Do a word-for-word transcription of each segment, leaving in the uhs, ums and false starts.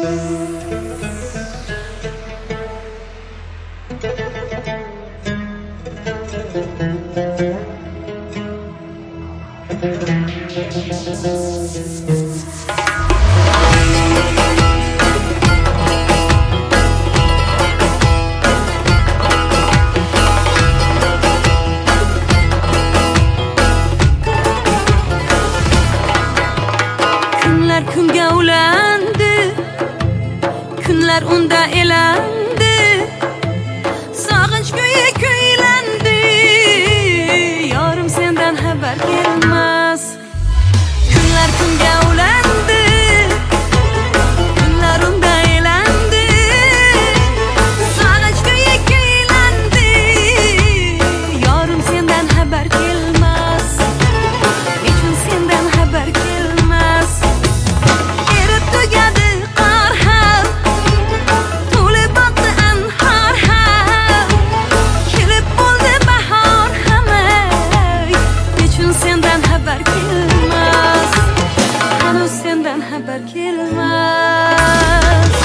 Kunlar kunga ulandi, kunlar unda elandi, sog'inch kuyi kuylandi, yorim sendan xabar kelmas. Kunlar kunga ulandi, kunlar unda elandi, sog'inch kuyi kuylandi, yorim sendan xabar kelmas. Nechun sendan xabar kelmas? Erib tugadi qor ham, to'lib boqdi anhor ham, kelib bo'ldi bahor ham. Nechun sendan xabar kelmas? Hanuz sendan xabar kelmas.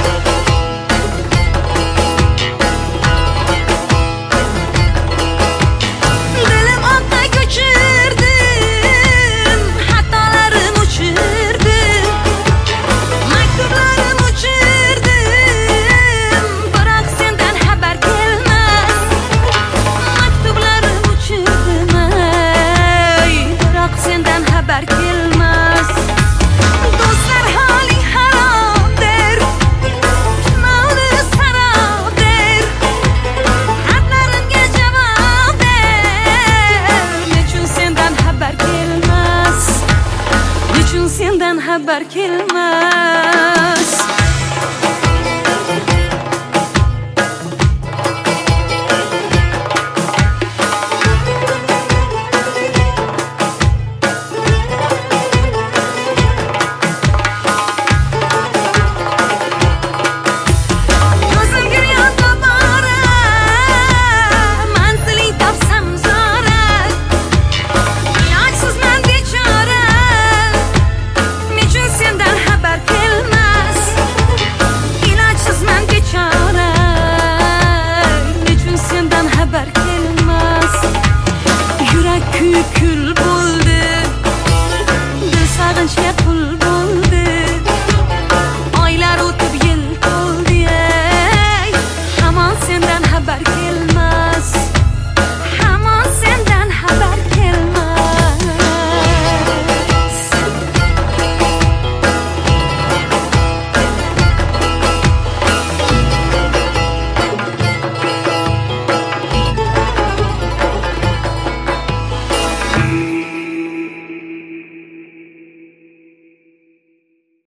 Dilim otda ko'chirdim, xatolarim uchirdim, maktublarim uchirdim, biroq sendan xabar kelmas. Maktublarim uchirdim, ay, biroq sendan xabar kelmas. Do'stlar holing harom der, mavli sarob der, xatlarimga javob der. Nechun sendan xabar kelmas? Nechun sendan xabar kelmas?